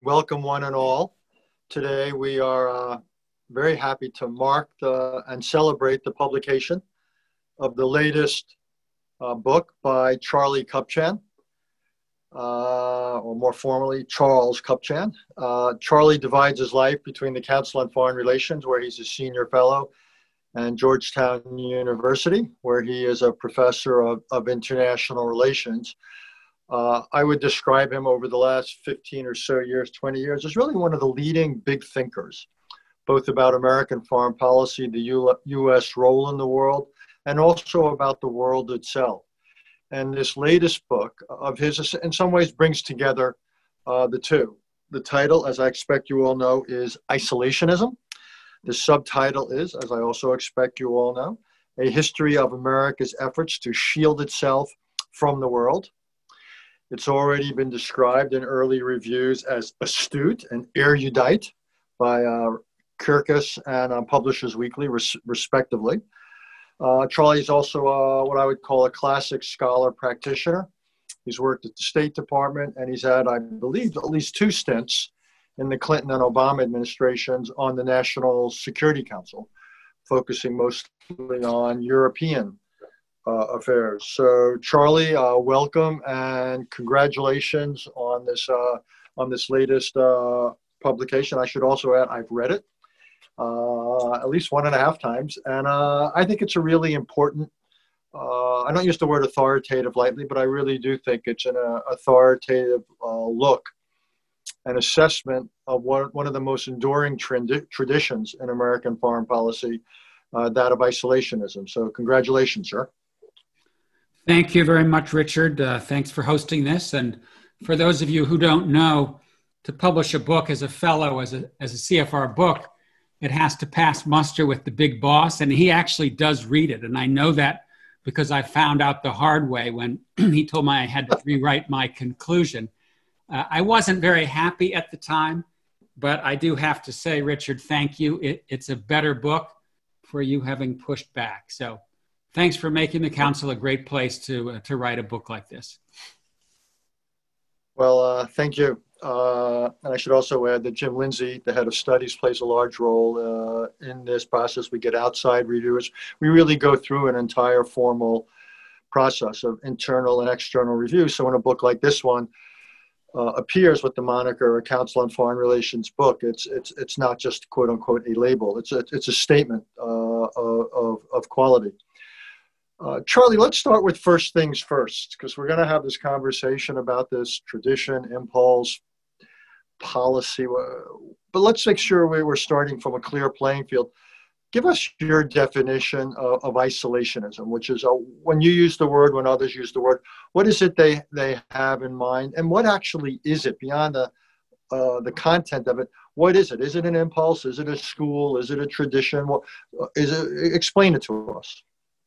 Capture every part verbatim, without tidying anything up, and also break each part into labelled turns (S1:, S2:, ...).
S1: welcome one and all. Today we are uh, very happy to mark the, and celebrate the publication of the latest uh, book by Charlie Kupchan, uh, or more formally, Charles Kupchan. Uh, Charlie divides his life between the Council on Foreign Relations, where he's a senior fellow, and Georgetown University, where he is a professor of, of international relations. Uh, I would describe him over the last fifteen or so years, twenty years, as really one of the leading big thinkers, both about American foreign policy, the U U S role in the world, and also about the world itself. And this latest book of his, in some ways, brings together uh, the two. The title, as I expect you all know, is Isolationism. The subtitle is, as I also expect you all know, A History of America's Efforts to Shield Itself from the World. It's already been described in early reviews as astute and erudite by uh, Kirkus and uh, Publishers Weekly, res respectively. Uh, Charlie is also uh, what I would call a classic scholar practitioner. He's worked at the State Department, and he's had, I believe, at least two stints in the Clinton and Obama administrations on the National Security Council, focusing mostly on European Uh, affairs. So, Charlie, uh, welcome and congratulations on this uh, on this latest uh, publication. I should also add, I've read it uh, at least one and a half times, and uh, I think it's a really important. Uh, I don't use the word authoritative lightly, but I really do think it's an uh, authoritative uh, look and assessment of one one of the most enduring trend traditions in American foreign policy, uh, that of isolationism. So, congratulations, sir.
S2: Thank you very much, Richard. Uh, thanks for hosting this. And for those of you who don't know, to publish a book as a fellow, as a, as a C F R book, it has to pass muster with the big boss, and he actually does read it. And I know that because I found out the hard way when he told me I had to rewrite my conclusion. Uh, I wasn't very happy at the time, but I do have to say, Richard, thank you. It, it's a better book for you having pushed back. So thanks for making the council a great place to uh, to write a book like this.
S1: Well, uh, thank you. Uh, and I should also add that Jim Lindsay, the head of studies, plays a large role uh, in this process. We get outside reviewers. We really go through an entire formal process of internal and external review. So when a book like this one uh, appears with the moniker "A Council on Foreign Relations Book," it's it's it's not just "quote unquote" a label. It's a, it's a statement uh, of of quality. Uh, Charlie, let's start with first things first, because we're going to have this conversation about this tradition, impulse, policy. But let's make sure we we're starting from a clear playing field. Give us your definition of, of isolationism, which is a, when you use the word, when others use the word, what is it they, they have in mind? And what actually is it beyond the, uh, the content of it? What is it? Is it an impulse? Is it a school? Is it a tradition? What, is it, explain it to us.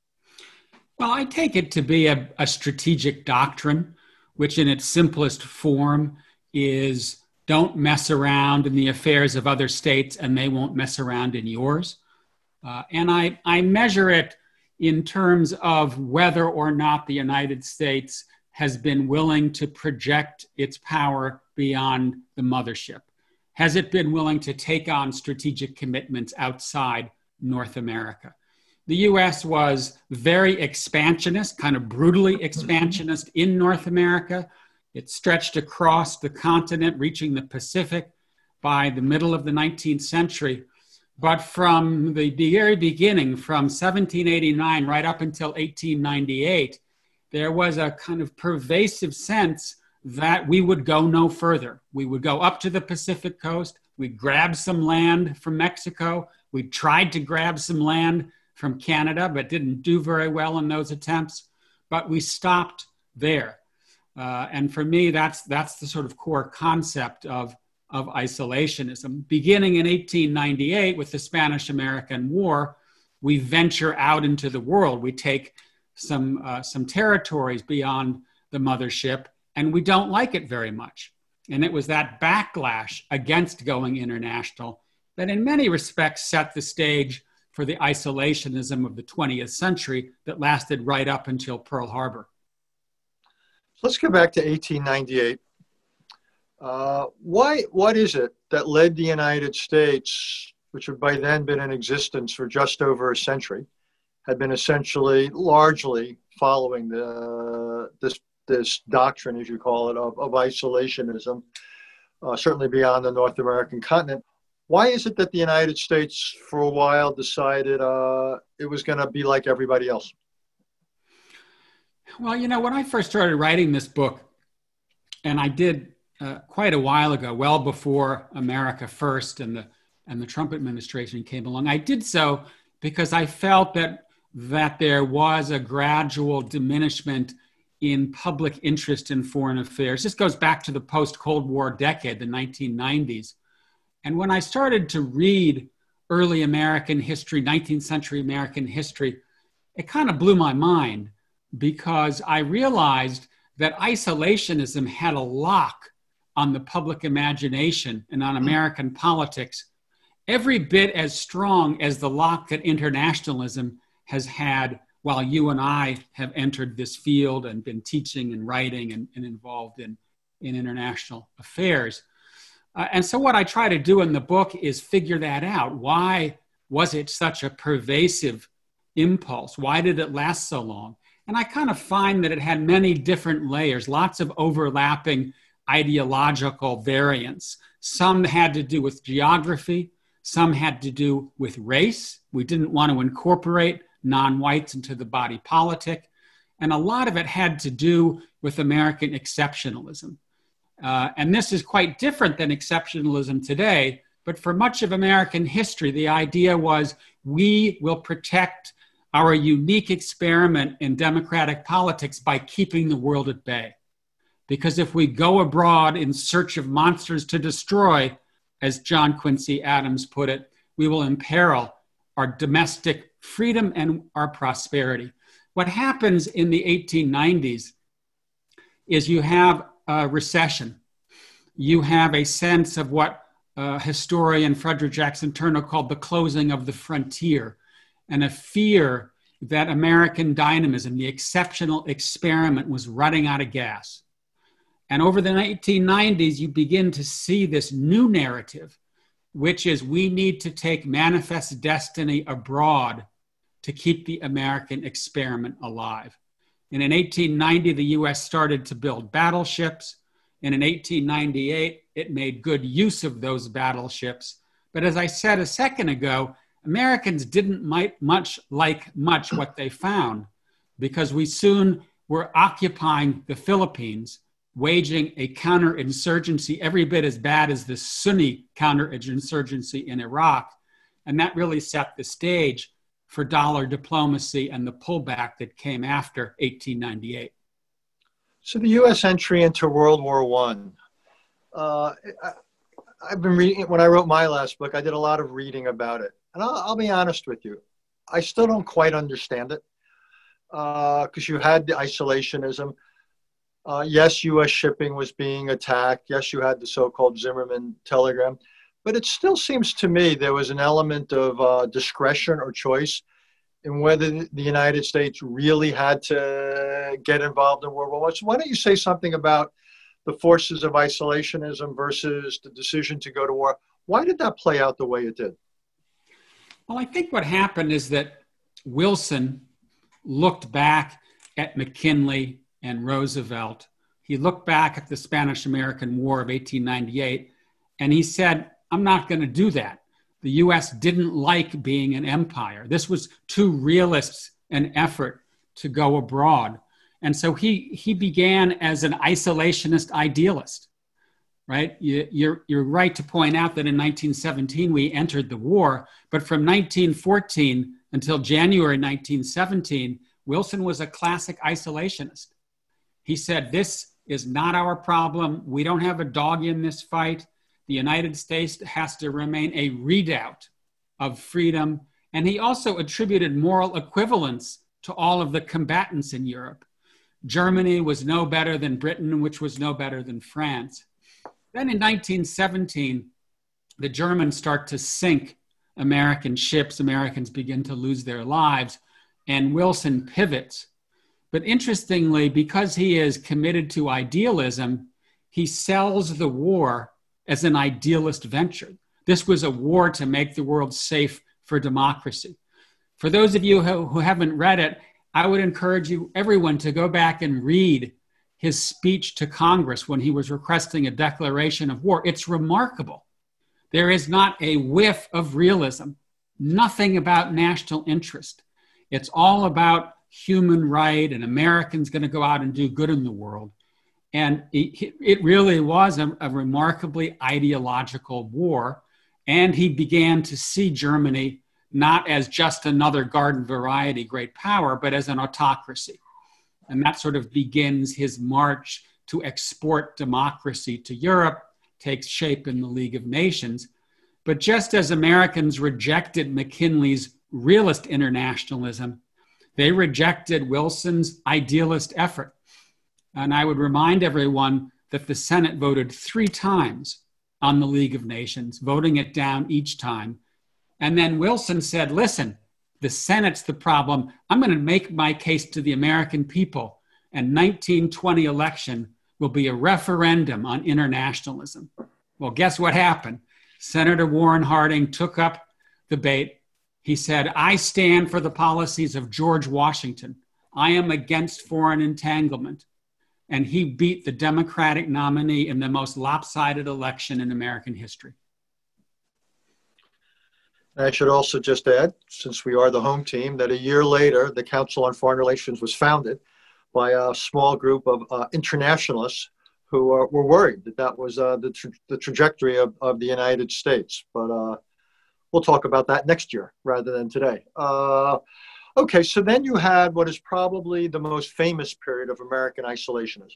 S2: Well, I take it to be a, a strategic doctrine, which in its simplest form is don't mess around in the affairs of other states and they won't mess around in yours. Uh, and I, I measure it in terms of whether or not the United States has been willing to project its power beyond the mothership. Has it been willing to take on strategic commitments outside North America? The U S was very expansionist, kind of brutally expansionist in North America. It stretched across the continent, reaching the Pacific by the middle of the nineteenth century. But from the very beginning, from seventeen eighty-nine right up until eighteen ninety-eight, there was a kind of pervasive sense that we would go no further. We would go up to the Pacific coast. We'd grab some land from Mexico. We tried to grab some land from Canada, but didn't do very well in those attempts. But we stopped there. Uh, and for me, that's, that's the sort of core concept of, of isolationism. Beginning in eighteen ninety-eight with the Spanish-American War, we venture out into the world. We take some, uh, some territories beyond the mothership, and we don't like it very much. And it was that backlash against going international that in many respects set the stage for the isolationism of the twentieth century that lasted right up until Pearl Harbor.
S1: Let's go back to eighteen ninety-eight. Uh, why, what is it that led the United States, which had by then been in existence for just over a century, had been essentially largely following the, this, this doctrine, as you call it, of, of isolationism, uh, certainly beyond the North American continent. Why is it that the United States for a while decided uh, it was going to be like everybody else?
S2: Well, you know, when I first started writing this book, and I did uh, quite a while ago, well before America First and the and the Trump administration came along, I did so because I felt that that there was a gradual diminishment in public interest in foreign affairs. This goes back to the post-Cold War decade, the nineteen nineties. And when I started to read early American history, nineteenth century American history, it kind of blew my mind because I realized that isolationism had a lock on the public imagination and on American politics, every bit as strong as the lock that internationalism has had while you and I have entered this field and been teaching and writing and, and involved in, in international affairs. Uh, and so what I try to do in the book is figure that out. Why was it such a pervasive impulse? Why did it last so long? And I kind of find that it had many different layers, lots of overlapping ideological variants. Some had to do with geography. Some had to do with race. We didn't want to incorporate non-whites into the body politic. And a lot of it had to do with American exceptionalism. Uh, and this is quite different than exceptionalism today. But for much of American history, the idea was we will protect our unique experiment in democratic politics by keeping the world at bay. Because if we go abroad in search of monsters to destroy, as John Quincy Adams put it, we will imperil our domestic freedom and our prosperity. What happens in the eighteen nineties is you have a recession. You have a sense of what uh, historian Frederick Jackson Turner called the closing of the frontier, and a fear that American dynamism, the exceptional experiment, was running out of gas. And over the nineteen nineties, you begin to see this new narrative, which is we need to take manifest destiny abroad to keep the American experiment alive. And in eighteen ninety, the U S started to build battleships. And in eighteen ninety-eight, it made good use of those battleships. But as I said a second ago, Americans didn't much like much what they found, because we soon were occupying the Philippines, waging a counterinsurgency every bit as bad as the Sunni counterinsurgency in Iraq. And that really set the stage for dollar diplomacy and the pullback that came after eighteen ninety-eight.
S1: So the U S entry into World War One. Uh, I, I've been reading, when I wrote my last book, I did a lot of reading about it. And I'll, I'll be honest with you, I still don't quite understand it, because uh, you had the isolationism. Uh, yes, U S shipping was being attacked. Yes, you had the so-called Zimmerman telegram. But it still seems to me there was an element of uh, discretion or choice in whether the United States really had to get involved in World War One. So why don't you say something about the forces of isolationism versus the decision to go to war? Why did that play out the way it did?
S2: Well, I think what happened is that Wilson looked back at McKinley and Roosevelt. He looked back at the Spanish-American War of eighteen ninety-eight, and he said, I'm not going to do that. The U S didn't like being an empire. This was too realist an effort to go abroad. And so he, he began as an isolationist idealist, right? You, you're, you're right to point out that in nineteen seventeen, we entered the war, but from nineteen fourteen until January nineteen seventeen, Wilson was a classic isolationist. He said, this is not our problem. We don't have a dog in this fight. The United States has to remain a redoubt of freedom. And he also attributed moral equivalence to all of the combatants in Europe. Germany was no better than Britain, which was no better than France. Then in nineteen seventeen, the Germans start to sink American ships. Americans begin to lose their lives, and Wilson pivots. But interestingly, because he is committed to idealism, he sells the war as an idealist venture. This was a war to make the world safe for democracy. For those of you who, who haven't read it, I would encourage you, everyone, to go back and read his speech to Congress when he was requesting a declaration of war. It's remarkable. There is not a whiff of realism, nothing about national interest. It's all about human right and Americans going to go out and do good in the world. And it, it really was a, a remarkably ideological war. And he began to see Germany not as just another garden variety great power, but as an autocracy. And that sort of begins his march to export democracy to Europe, takes shape in the League of Nations. But just as Americans rejected McKinley's realist internationalism, they rejected Wilson's idealist effort. And I would remind everyone that the Senate voted three times on the League of Nations, voting it down each time. And then Wilson said, listen, the Senate's the problem. I'm going to make my case to the American people. And nineteen twenty election will be a referendum on internationalism. Well, guess what happened? Senator Warren Harding took up the bait. He said, I stand for the policies of George Washington. I am against foreign entanglement. And he beat the Democratic nominee in the most lopsided election in American history.
S1: I should also just add, since we are the home team, that a year later, the Council on Foreign Relations was founded by a small group of uh, internationalists who uh, were worried that that was uh, the, tra- the trajectory of, of the United States. But uh, we'll talk about that next year rather than today. Uh, okay, so then you had what is probably the most famous period of American isolationism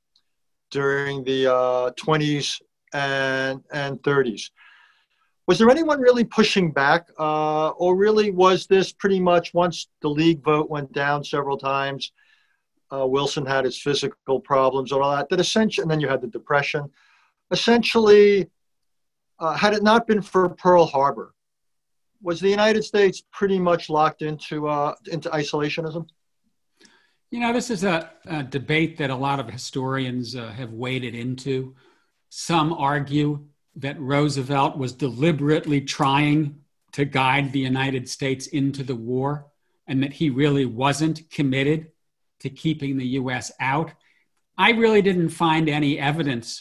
S1: during the uh, twenties and, and thirties. Was there anyone really pushing back, uh, or really was this pretty much once the League vote went down several times, uh, Wilson had his physical problems and all that, that essentially, and then you had the Depression, essentially, uh, had it not been for Pearl Harbor, was the United States pretty much locked into, uh, into isolationism?
S2: You know, this is a, a debate that a lot of historians uh, have waded into. Some argue that Roosevelt was deliberately trying to guide the United States into the war and that he really wasn't committed to keeping the U S out. I really didn't find any evidence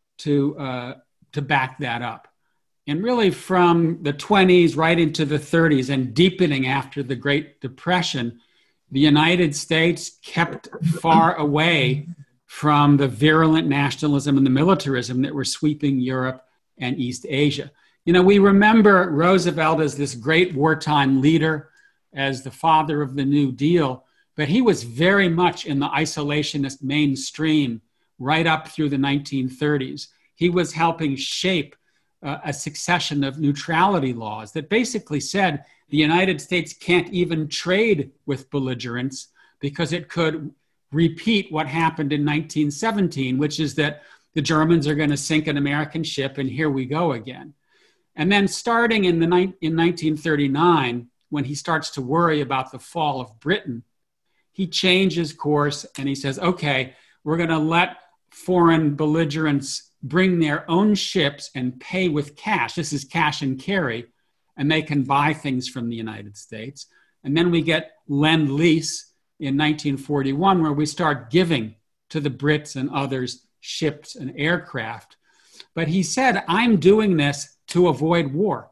S2: to, uh, to back that up. And really from the twenties right into the thirties and deepening after the Great Depression, the United States kept far away from the virulent nationalism and the militarism that were sweeping Europe and East Asia. You know, we remember Roosevelt as this great wartime leader, as the father of the New Deal, but he was very much in the isolationist mainstream right up through the nineteen thirties. He was helping shape uh, a succession of neutrality laws that basically said the United States can't even trade with belligerents because it could repeat what happened in nineteen seventeen, which is that the Germans are going to sink an American ship, and here we go again. And then starting in, the ni- in nineteen thirty-nine, when he starts to worry about the fall of Britain, he changes course and he says, okay, we're going to let foreign belligerents bring their own ships and pay with cash. This is cash and carry, and they can buy things from the United States. And then we get Lend-Lease in nineteen forty-one, where we start giving to the Brits and others ships and aircraft. But he said, I'm doing this to avoid war.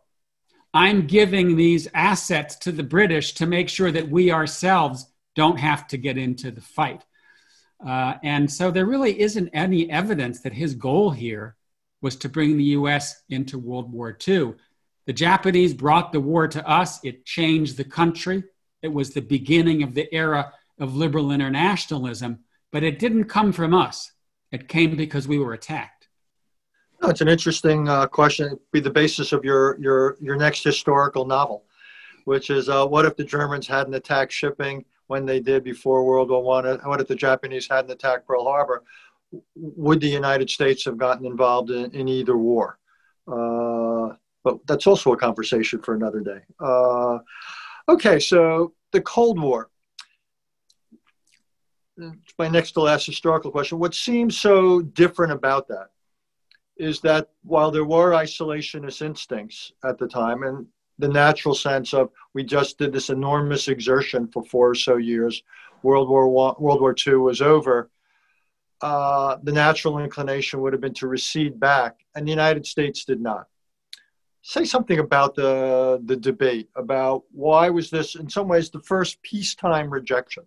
S2: I'm giving these assets to the British to make sure that we ourselves don't have to get into the fight. Uh, and so there really isn't any evidence that his goal here was to bring the U S into World War Two. The Japanese brought the war to us. It changed the country. It was the beginning of the era of liberal internationalism, but it didn't come from us. It came because we were attacked.
S1: No, it's an interesting uh, question. It'd be the basis of your, your, your next historical novel, which is uh, what if the Germans hadn't attacked shipping when they did before World War One? What if the Japanese hadn't attacked Pearl Harbor? Would the United States have gotten involved in, in either war? Uh, but that's also a conversation for another day. Uh, okay, so the Cold War. it's my next to last historical question. What seems so different about that is that while there were isolationist instincts at the time, and the natural sense of we just did this enormous exertion for four or so years, World War One, World War Two was over, uh, the natural inclination would have been to recede back, and the United States did not. Say something about the, the debate, about why was this, in some ways, the first peacetime rejection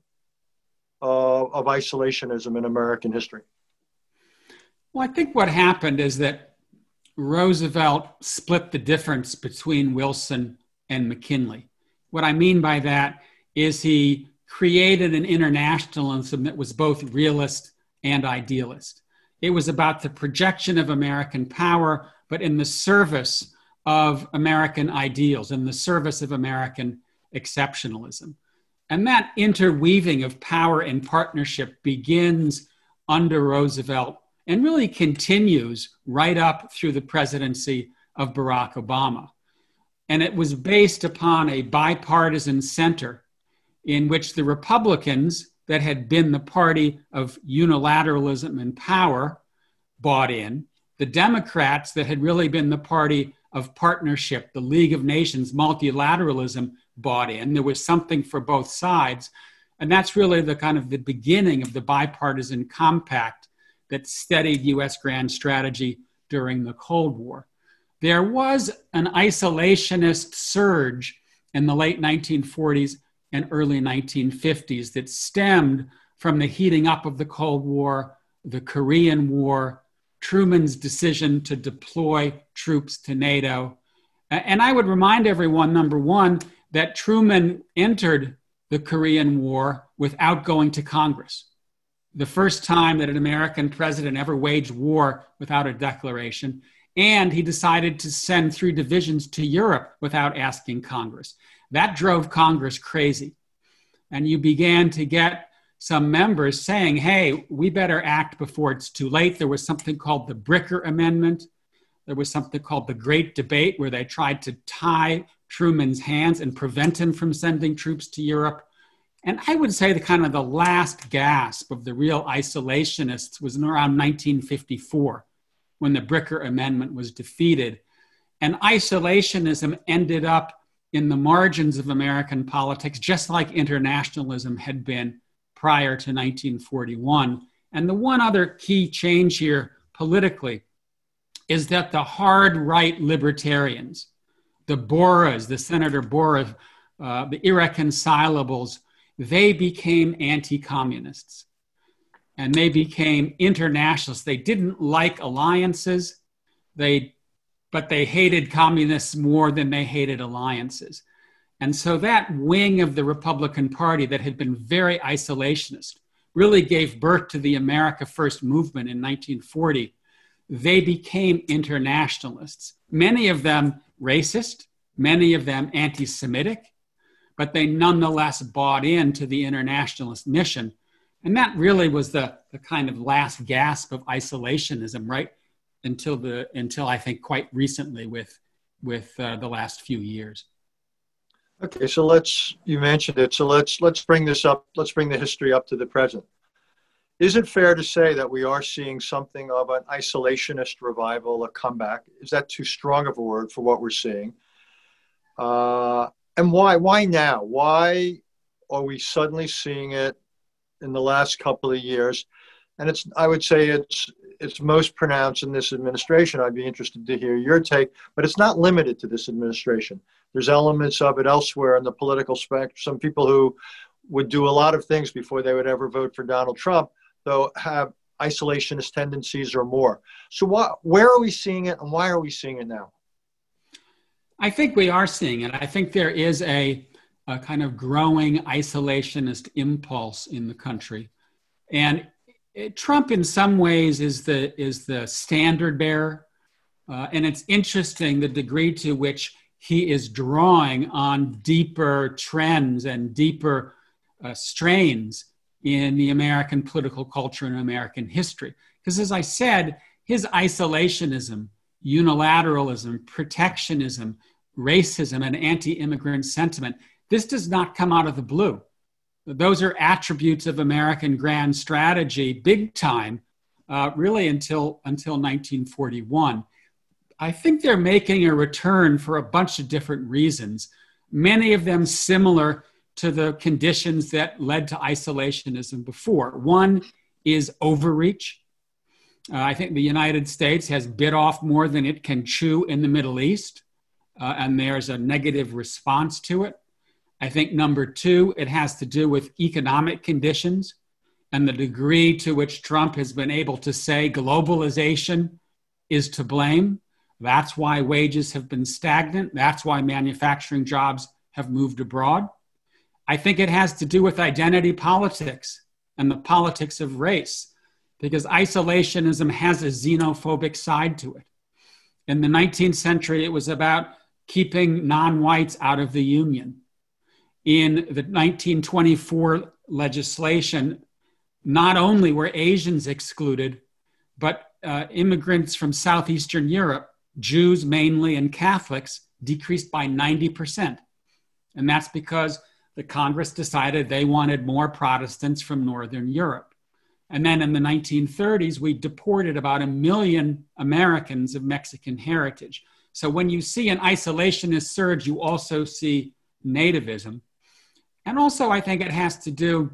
S1: of, of isolationism in American history?
S2: Well, I think what happened is that Roosevelt split the difference between Wilson and McKinley. What I mean by that is he created an internationalism that was both realist and idealist. It was about the projection of American power, but in the service of American ideals, in the service of American exceptionalism. And that interweaving of power and partnership begins under Roosevelt and really continues right up through the presidency of Barack Obama. And it was based upon a bipartisan center in which the Republicans, that had been the party of unilateralism and power, bought in. The Democrats, that had really been the party of partnership, the League of Nations, multilateralism, bought in. There was something for both sides. And that's really the kind of the beginning of the bipartisan compact that steadied U S grand strategy during the Cold War. There was an isolationist surge in the late nineteen forties and early nineteen fifties that stemmed from the heating up of the Cold War, the Korean War, Truman's decision to deploy troops to NATO. And I would remind everyone, number one, that Truman entered the Korean War without going to Congress. The first time that an American president ever waged war without a declaration. And he decided to send three divisions to Europe without asking Congress. That drove Congress crazy. And you began to get some members saying, hey, we better act before it's too late. There was something called the Bricker Amendment. There was something called the Great Debate, where they tried to tie Truman's hands and prevent him from sending troops to Europe. And I would say the kind of the last gasp of the real isolationists was in around nineteen fifty-four, when the Bricker Amendment was defeated. And isolationism ended up in the margins of American politics, just like internationalism had been prior to nineteen forty-one. And the one other key change here politically is that the hard right libertarians, the Boras, the Senator Bora, uh, the irreconcilables, they became anti-communists and they became internationalists. They didn't like alliances, they, but they hated communists more than they hated alliances. And so that wing of the Republican Party that had been very isolationist really gave birth to the America First movement in nineteen forty. They became internationalists, many of them racist, many of them anti-Semitic, but they nonetheless bought into the internationalist mission. And that really was the, the kind of last gasp of isolationism, right? Until the until I think quite recently with, with uh, the last few years.
S1: Okay, so let's, you mentioned it, so let's let's bring this up, let's bring the history up to the present. Is it fair to say that we are seeing something of an isolationist revival, a comeback? Is that too strong of a word for what we're seeing? Uh, and why? Why now? Why are we suddenly seeing it in the last couple of years? And it's, I would say it's it's most pronounced in this administration. I'd be interested to hear your take, but it's not limited to this administration. There's elements of it elsewhere in the political spectrum. Some people who would do a lot of things before they would ever vote for Donald Trump, though, have isolationist tendencies or more. So why, where are we seeing it, and why are we seeing it now?
S2: I think we are seeing it. I think there is a, a kind of growing isolationist impulse in the country. And it, Trump, in some ways, is the, is the standard bearer. Uh, and it's interesting the degree to which he is drawing on deeper trends and deeper uh, strains in the American political culture and American history. Because as I said, his isolationism, unilateralism, protectionism, racism, and anti-immigrant sentiment, this does not come out of the blue. Those are attributes of American grand strategy, big time, uh, really until, until nineteen forty-one. I think they're making a return for a bunch of different reasons, many of them similar to the conditions that led to isolationism before. One is overreach. Uh, I think the United States has bit off more than it can chew in the Middle East, uh, and there's a negative response to it. I think number two, it has to do with economic conditions and the degree to which Trump has been able to say globalization is to blame. That's why wages have been stagnant. That's why manufacturing jobs have moved abroad. I think it has to do with identity politics and the politics of race, because isolationism has a xenophobic side to it. In the nineteenth century, it was about keeping non-whites out of the Union. In the nineteen twenty-four legislation, not only were Asians excluded, but uh, immigrants from Southeastern Europe, Jews mainly and Catholics, decreased by ninety percent. And that's because the Congress decided they wanted more Protestants from Northern Europe. And then in the nineteen thirties, we deported about a million Americans of Mexican heritage. So when you see an isolationist surge, you also see nativism. And also, I think it has to do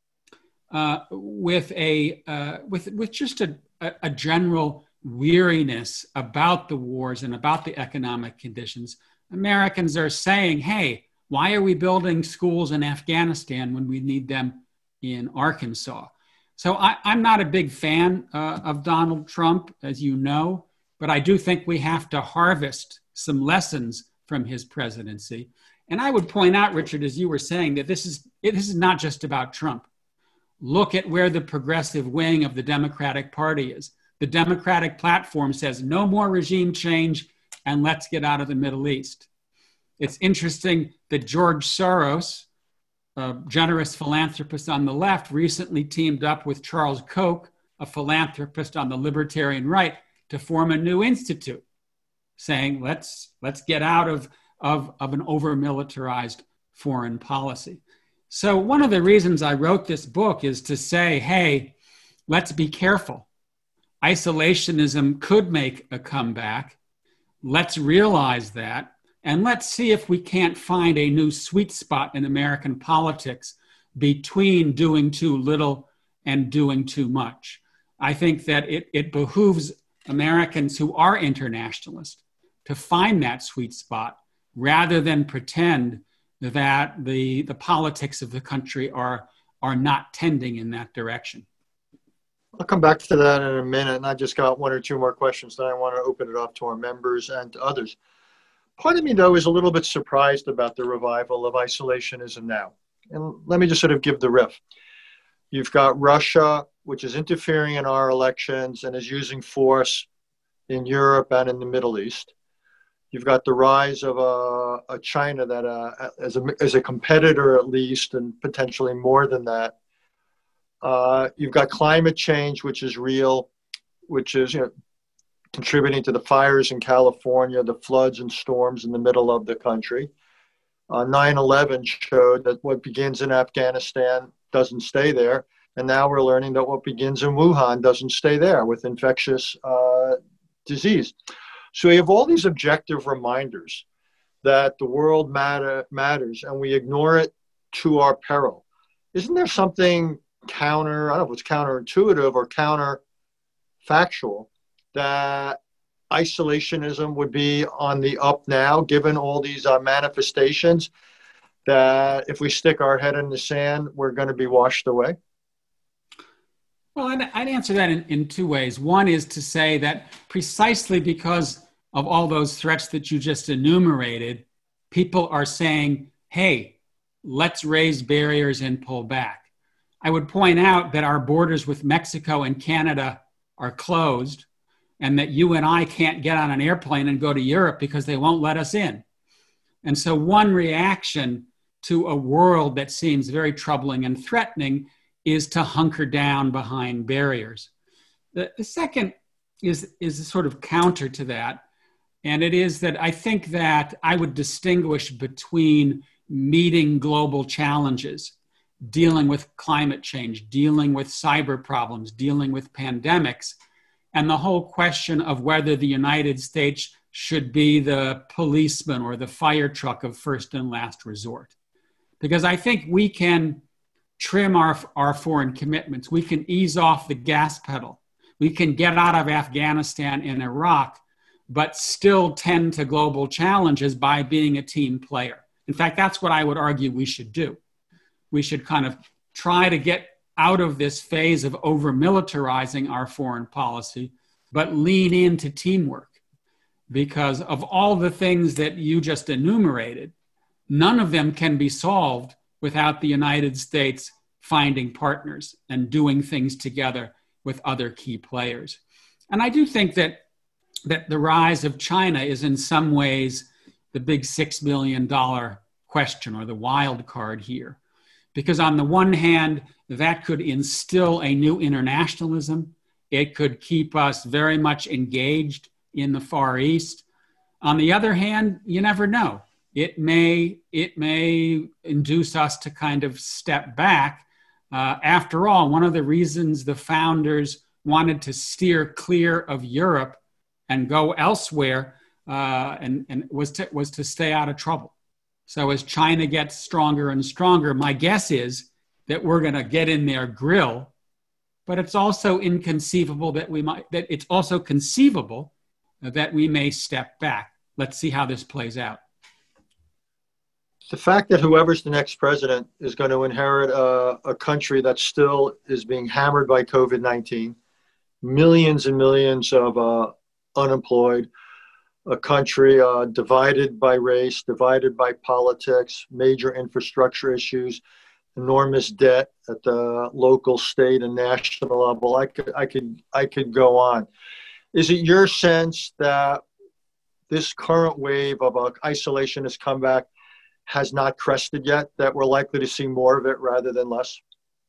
S2: uh, with a uh, with with just a, a general weariness about the wars and about the economic conditions. Americans are saying, "Hey, why are we building schools in Afghanistan when we need them in Arkansas?" So I, I'm not a big fan uh, of Donald Trump, as you know, but I do think we have to harvest some lessons from his presidency. And I would point out, Richard, as you were saying, that this is, it, this is not just about Trump. Look at where the progressive wing of the Democratic Party is. The Democratic platform says no more regime change and let's get out of the Middle East. It's interesting that George Soros, a generous philanthropist on the left, recently teamed up with Charles Koch, a philanthropist on the libertarian right, to form a new institute, saying let's let's get out of, of, of an over-militarized foreign policy. So one of the reasons I wrote this book is to say, hey, let's be careful. Isolationism could make a comeback. Let's realize that. And let's see if we can't find a new sweet spot in American politics between doing too little and doing too much. I think that it, it behooves Americans who are internationalists to find that sweet spot rather than pretend that the, the politics of the country are, are not tending in that direction.
S1: I'll come back to that in a minute, and I just got one or two more questions that I want to open it up to our members and to others. Part of me, though, is a little bit surprised about the revival of isolationism now. And let me just sort of give the riff. You've got Russia, which is interfering in our elections and is using force in Europe and in the Middle East. You've got the rise of a, a China that, uh, as, a, as a competitor at least, and potentially more than that. Uh, you've got climate change, which is real, which is, you know, contributing to the fires in California, the floods and storms in the middle of the country. Uh, nine eleven showed that what begins in Afghanistan doesn't stay there. And now we're learning that what begins in Wuhan doesn't stay there with infectious uh, disease. So we have all these objective reminders that the world matter, matters, and we ignore it to our peril. Isn't there something counter, I don't know if it's counterintuitive or counterfactual, that isolationism would be on the up now, given all these uh, manifestations, that if we stick our head in the sand, we're going to be washed away?
S2: Well, I'd, I'd answer that in, in two ways. One is to say that precisely because of all those threats that you just enumerated, people are saying, hey, let's raise barriers and pull back. I would point out that our borders with Mexico and Canada are closed, and that you and I can't get on an airplane and go to Europe because they won't let us in. And so one reaction to a world that seems very troubling and threatening is to hunker down behind barriers. The, the second is, is a sort of counter to that, and it is that I think that I would distinguish between meeting global challenges dealing with climate change, dealing with cyber problems, dealing with pandemics, and the whole question of whether the United States should be the policeman or the fire truck of first and last resort. Because I think we can trim our, our foreign commitments. We can ease off the gas pedal. We can get out of Afghanistan and Iraq, but still tend to global challenges by being a team player. In fact, that's what I would argue we should do. We should kind of try to get out of this phase of over-militarizing our foreign policy, but lean into teamwork. Because of all the things that you just enumerated, none of them can be solved without the United States finding partners and doing things together with other key players. And I do think that, that the rise of China is in some ways the big six billion dollars question or the wild card here. Because on the one hand, that could instill a new internationalism. It could keep us very much engaged in the Far East. On the other hand, you never know. It may, it may induce us to kind of step back. Uh, after all, one of the reasons the founders wanted to steer clear of Europe and go elsewhere uh, and, and was, to, was to stay out of trouble. So as China gets stronger and stronger, my guess is that we're going to get in their grill, but it's also inconceivable that we might, that it's also conceivable that we may step back. Let's see how this plays out.
S1: The fact that whoever's the next president is going to inherit a, a country that still is being hammered by COVID nineteen, millions and millions of uh, unemployed, a country uh, divided by race, divided by politics, major infrastructure issues, enormous debt at the local, state, and national level. I could, I could, I could go on. Is it your sense that this current wave of uh, isolationist comeback has not crested yet, that we're likely to see more of it rather than less?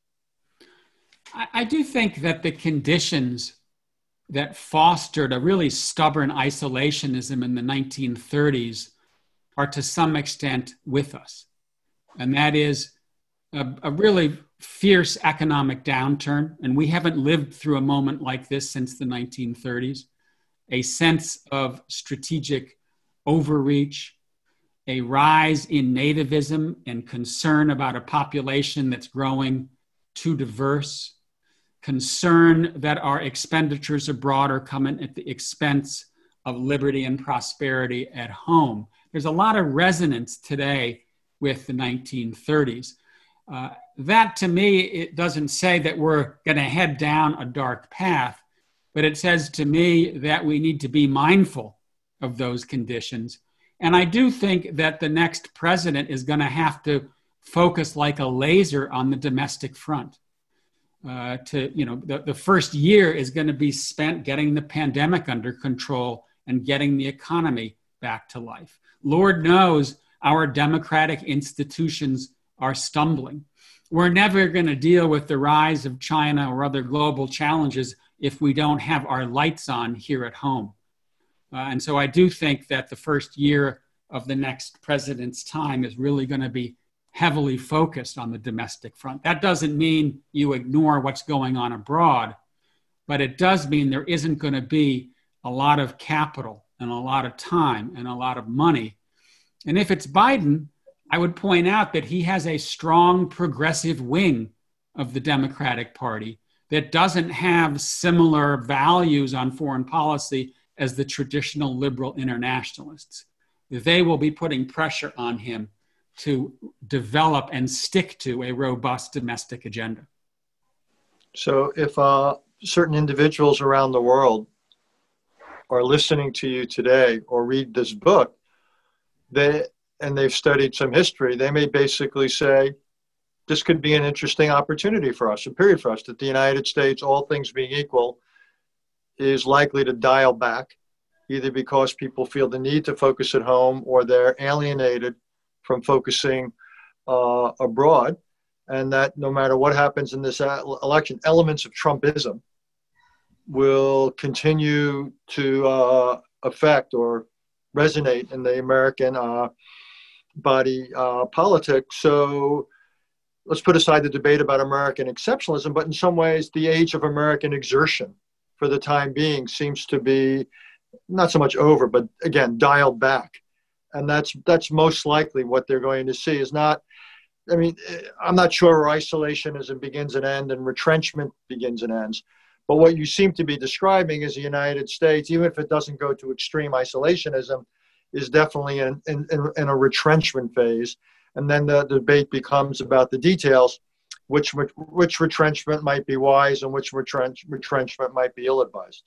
S2: I, I do think that the conditions that fostered a really stubborn isolationism in the nineteen thirties are to some extent with us. And that is a, a really fierce economic downturn. And we haven't lived through a moment like this since the nineteen thirties. A sense of strategic overreach, a rise in nativism and concern about a population that's growing too diverse, concern that our expenditures abroad are coming at the expense of liberty and prosperity at home. There's a lot of resonance today with the nineteen thirties. Uh, that to me, it doesn't say that we're going to head down a dark path, but it says to me that we need to be mindful of those conditions. And I do think that the next president is going to have to focus like a laser on the domestic front. Uh, to, you know, the, the first year is going to be spent getting the pandemic under control and getting the economy back to life. Lord knows our democratic institutions are stumbling. We're never going to deal with the rise of China or other global challenges if we don't have our lights on here at home. Uh, and so I do think that the first year of the next president's time is really going to be heavily focused on the domestic front. That doesn't mean you ignore what's going on abroad, but it does mean there isn't going to be a lot of capital and a lot of time and a lot of money. And if it's Biden, I would point out that he has a strong progressive wing of the Democratic Party that doesn't have similar values on foreign policy as the traditional liberal internationalists. They will be putting pressure on him to develop and stick to a robust domestic agenda.
S1: So if uh, certain individuals around the world are listening to you today or read this book, they, and they've studied some history, they may basically say, this could be an interesting opportunity for us, a period for us, that the United States, all things being equal, is likely to dial back, either because people feel the need to focus at home or they're alienated from focusing uh, abroad, and that no matter what happens in this election, elements of Trumpism will continue to uh, affect or resonate in the American uh, body uh, politic. So let's put aside the debate about American exceptionalism, but in some ways, the age of American exertion for the time being seems to be not so much over, but again, dialed back. And that's that's most likely what they're going to see is not, I mean, I'm not sure where isolationism begins and ends and retrenchment begins and ends. But what you seem to be describing is the United States, even if it doesn't go to extreme isolationism, is definitely in, in, in a retrenchment phase. And then the debate becomes about the details, which which retrenchment might be wise and which retrench, retrenchment might be ill-advised.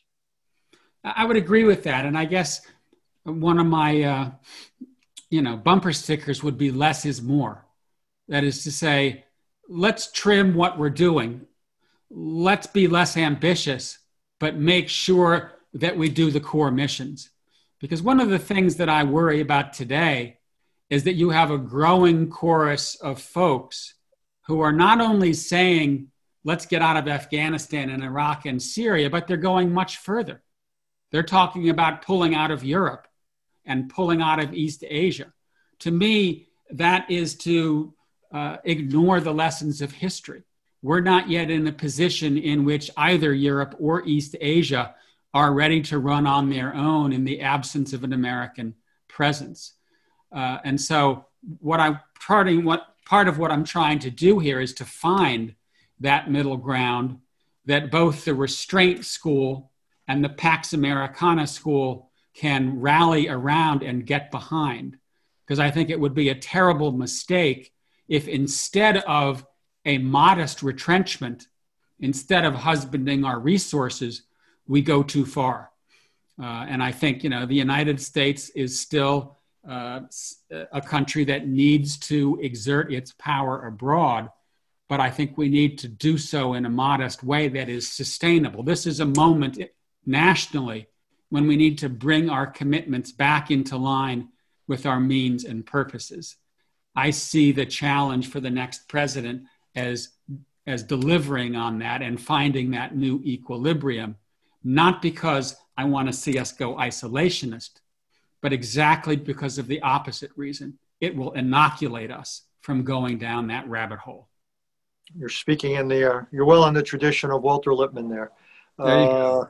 S2: I would agree with that. And I guess one of my, uh, you know, bumper stickers would be less is more. That is to say, let's trim what we're doing. Let's be less ambitious, but make sure that we do the core missions. Because one of the things that I worry about today is that you have a growing chorus of folks who are not only saying, let's get out of Afghanistan and Iraq and Syria, but they're going much further. They're talking about pulling out of Europe and pulling out of East Asia. To me, that is to uh, ignore the lessons of history. We're not yet in a position in which either Europe or East Asia are ready to run on their own in the absence of an American presence. Uh, and so what I'm parting, what part of what I'm trying to do here is to find that middle ground that both the restraint school and the Pax Americana school can rally around and get behind. Because I think it would be a terrible mistake if instead of a modest retrenchment, instead of husbanding our resources, we go too far. Uh, and I think, you know, the United States is still uh, a country that needs to exert its power abroad, but I think we need to do so in a modest way that is sustainable. This is a moment nationally when we need to bring our commitments back into line with our means and purposes. I see the challenge for the next president as, as delivering on that and finding that new equilibrium, not because I want to see us go isolationist, but exactly because of the opposite reason. It will inoculate us from going down that rabbit hole.
S1: You're speaking in the, uh, you're well in the tradition of Walter Lippmann there.
S2: There you
S1: uh,
S2: go.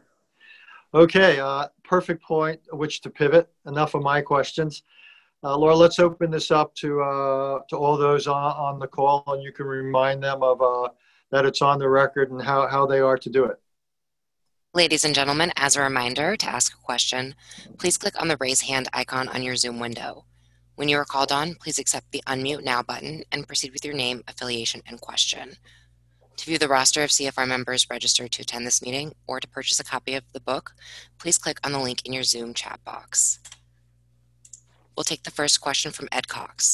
S1: Okay, uh, perfect point at which to pivot. Enough of my questions. Uh, Laura, let's open this up to uh, to all those on, on the call, and you can remind them of uh, that it's on the record and how, how they are to do it.
S3: Ladies and gentlemen, as a reminder, to ask a question, please click on the raise hand icon on your Zoom window. When you are called on, please accept the unmute now button and proceed with your name, affiliation, and question. To view the roster of C F R members registered to attend this meeting or to purchase a copy of the book, please click on the link in your Zoom chat box. We'll take the first question from Ed Cox.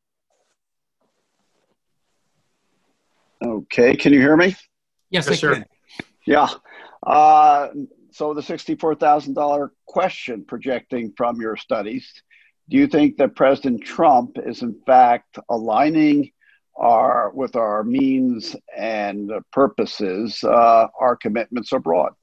S4: Okay, can you hear me?
S2: Yes,
S1: Yes,
S2: I
S1: sir.
S2: can.
S4: Yeah. Uh, so the sixty-four thousand dollar question projecting from your studies, do you think that President Trump is in fact aligning our, with our means and purposes, uh, our commitments abroad?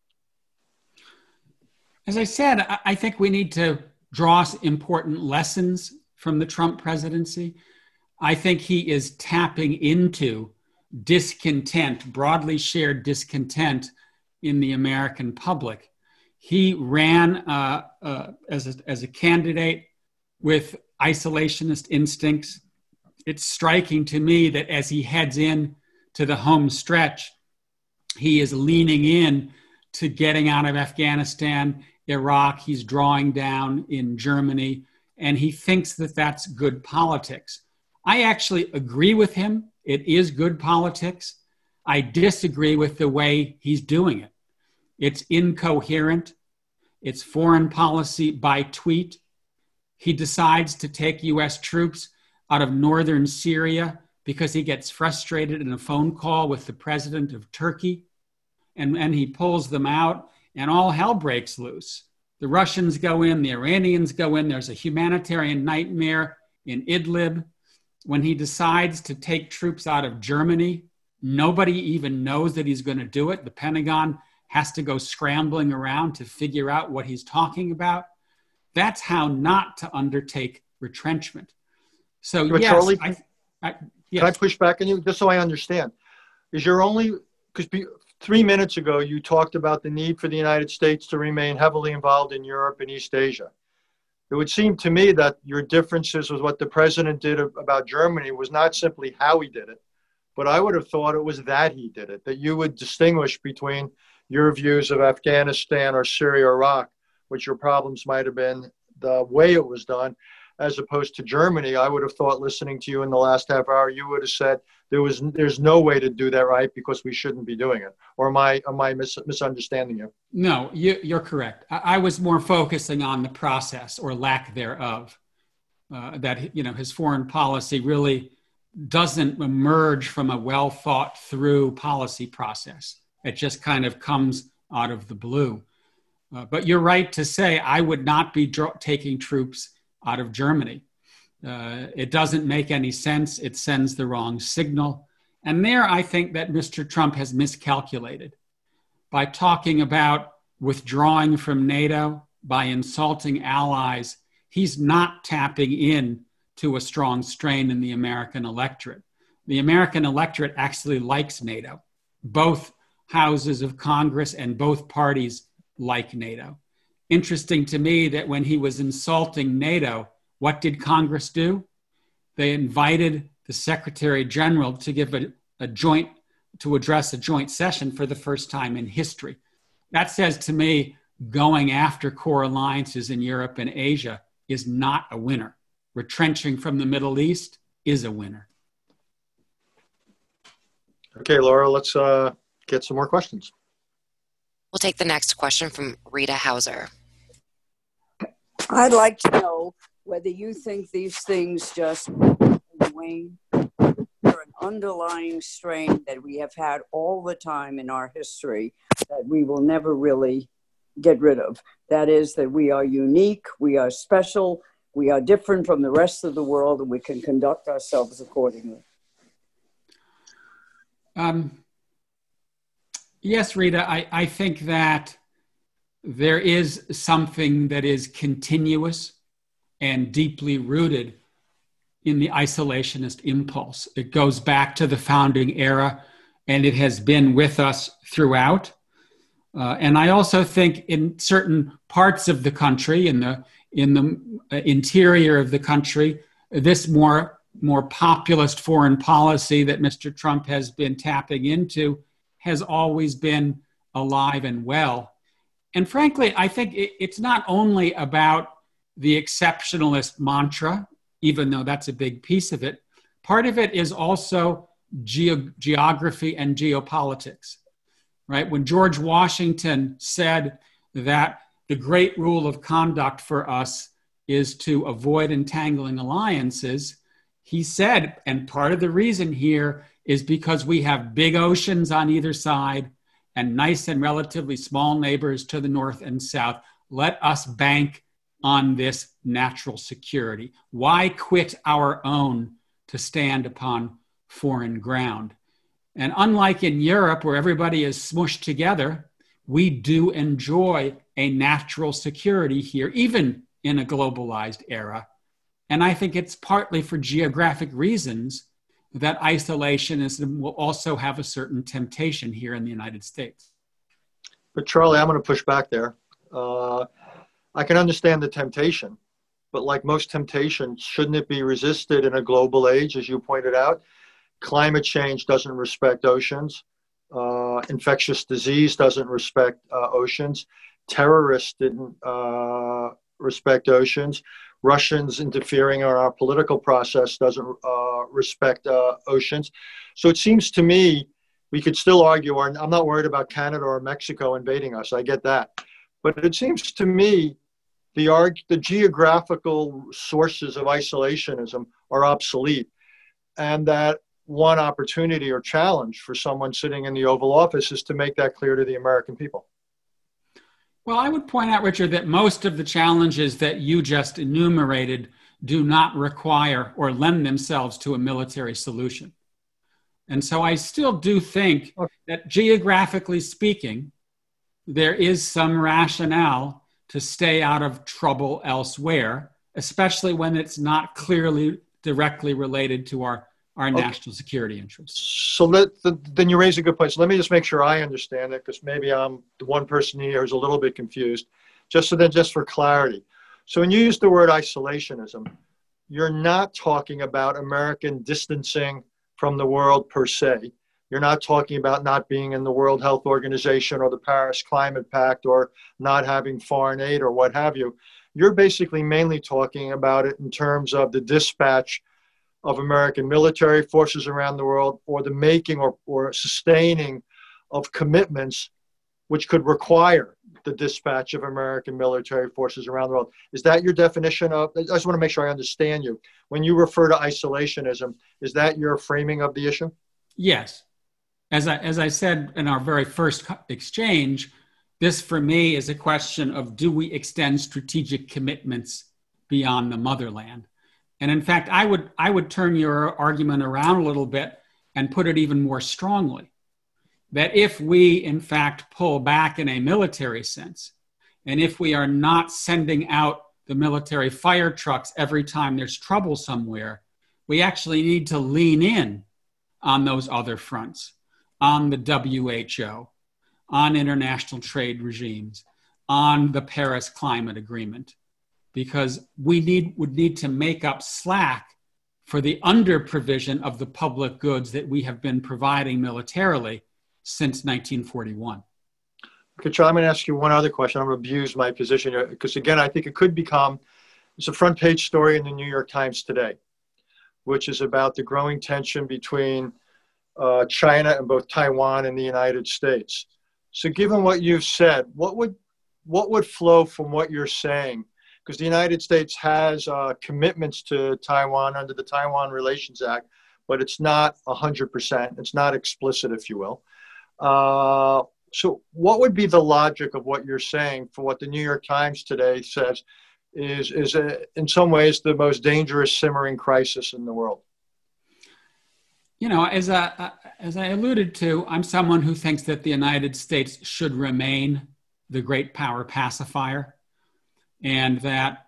S2: As I said, I- I think we need to draw important lessons from the Trump presidency. I think he is tapping into discontent, broadly shared discontent in the American public. He ran uh, uh, as, a, as a candidate with isolationist instincts. It's striking to me that as he heads in to the home stretch, he is leaning in to getting out of Afghanistan, Iraq. He's drawing down in Germany, and he thinks that that's good politics. I actually agree with him. It is good politics. I disagree with the way he's doing it. It's incoherent. It's foreign policy by tweet. He decides to take U S troops out of northern Syria because he gets frustrated in a phone call with the president of Turkey, and, and he pulls them out, and all hell breaks loose. The Russians go in, the Iranians go in. There's a humanitarian nightmare in Idlib. When he decides to take troops out of Germany, nobody even knows that he's going to do it. The Pentagon has to go scrambling around to figure out what he's talking about. That's how not to undertake retrenchment. So,
S1: But
S2: yes,
S1: Charlie,
S2: I, I, Yes.
S1: Can I push back on you just so I understand? Is your only, because three minutes ago you talked about the need for the United States to remain heavily involved in Europe and East Asia. It would seem to me that your differences with what the president did about Germany was not simply how he did it, but I would have thought it was that he did it, that you would distinguish between your views of Afghanistan or Syria or Iraq, which your problems might have been the way it was done, as opposed to Germany. I would have thought, listening to you in the last half hour, you would have said there was there's no way to do that right because we shouldn't be doing it. Or am I am I mis- misunderstanding you?
S2: No, you, you're correct. I, I was more focusing on the process or lack thereof. Uh, that you know his foreign policy really doesn't emerge from a well thought through policy process. It just kind of comes out of the blue. Uh, but you're right to say I would not be dro- taking troops out of Germany. Uh, it doesn't make any sense. It sends the wrong signal. And there, I think that Mister Trump has miscalculated by talking about withdrawing from NATO, by insulting allies. He's not tapping in to a strong strain in the American electorate. The American electorate actually likes NATO. Both houses of Congress and both parties like NATO. Interesting to me that when he was insulting NATO, what did Congress do? They invited the Secretary General to give a, a joint, to address a joint session for the first time in history. That says to me, going after core alliances in Europe and Asia is not a winner. Retrenching from the Middle East is a winner.
S1: Okay, Laura, let's uh, get some more questions.
S3: We'll take the next question from Rita Hauser.
S5: I'd like to know whether you think these things just wane. They're an underlying strain that we have had all the time in our history that we will never really get rid of. That is that we are unique, we are special, we are different from the rest of the world, and we can conduct ourselves accordingly.
S2: Um, yes, Rita, I, I think that there is something that is continuous and deeply rooted in the isolationist impulse. It goes back to the founding era, and it has been with us throughout. Uh, and I also think in certain parts of the country, in the in the interior of the country, this more more populist foreign policy that Mister Trump has been tapping into has always been alive and well. And frankly, I think it, it's not only about the exceptionalist mantra, even though that's a big piece of it. Part of it is also ge- geography and geopolitics, right? When George Washington said that the great rule of conduct for us is to avoid entangling alliances, he said, and part of the reason here is because we have big oceans on either side and nice and relatively small neighbors to the north and south. Let us bank on this natural security. Why quit our own to stand upon foreign ground? And unlike in Europe, where everybody is smushed together, we do enjoy a natural security here, even in a globalized era. And I think it's partly for geographic reasons that isolationism will also have a certain temptation here in the United States.
S1: But Charlie, I'm going to push back there. Uh, I can understand the temptation, but like most temptations, shouldn't it be resisted in a global age, as you pointed out? Climate change doesn't respect oceans. Uh, infectious disease doesn't respect uh, oceans. Terrorists didn't uh, respect oceans. Russians interfering in our political process doesn't uh, respect uh, oceans. So it seems to me we could still argue, or I'm not worried about Canada or Mexico invading us. I get that. But it seems to me the, arg- the geographical sources of isolationism are obsolete, and that one opportunity or challenge for someone sitting in the Oval Office is to make that clear to the American people.
S2: Well, I would point out, Richard, that most of the challenges that you just enumerated do not require or lend themselves to a military solution. And so I still do think that geographically speaking, there is some rationale to stay out of trouble elsewhere, especially when it's not clearly directly related to our our
S1: Okay.
S2: national security interests.
S1: So let, then you raise a good point. So let me just make sure I understand it, because maybe I'm the one person here who's a little bit confused. Just so then, just for clarity. So when you use the word isolationism, you're not talking about American distancing from the world per se. You're not talking about not being in the World Health Organization or the Paris Climate Pact or not having foreign aid or what have you. You're basically mainly talking about it in terms of the dispatch of American military forces around the world, or the making or, or sustaining of commitments which could require the dispatch of American military forces around the world. Is that your definition of, I just want to make sure I understand you. When you refer to isolationism, is that your framing of the issue?
S2: Yes. As I, as I said in our very first exchange, this for me is a question of, do we extend strategic commitments beyond the motherland? And in fact, I would, I would turn your argument around a little bit and put it even more strongly. That if we, in fact, pull back in a military sense, and if we are not sending out the military fire trucks every time there's trouble somewhere, we actually need to lean in on those other fronts, on the W H O, on international trade regimes, on the Paris Climate Agreement, because we need, would need to make up slack for the under provision of the public goods that we have been providing militarily since nineteen forty-one.
S1: Okay, Charlie, I'm going to ask you one other question. I'm going to abuse my position here, because again, I think it could become, it's a front page story in the New York Times today, which is about the growing tension between uh, China and both Taiwan and the United States. So given what you've said, what would, what would flow from what you're saying? Because the United States has uh, commitments to Taiwan under the Taiwan Relations Act, but it's not one hundred percent. It's not explicit, if you will. Uh, so what would be the logic of what you're saying for what the New York Times today says is, is a, in some ways the most dangerous simmering crisis in the world?
S2: You know, as I, as I alluded to, I'm someone who thinks that the United States should remain the great power pacifier, and that